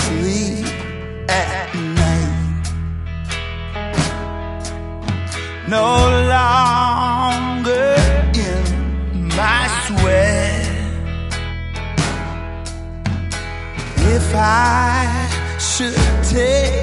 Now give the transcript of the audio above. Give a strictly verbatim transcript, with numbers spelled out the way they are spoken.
sleep at night. No longer in my sweat. If I should take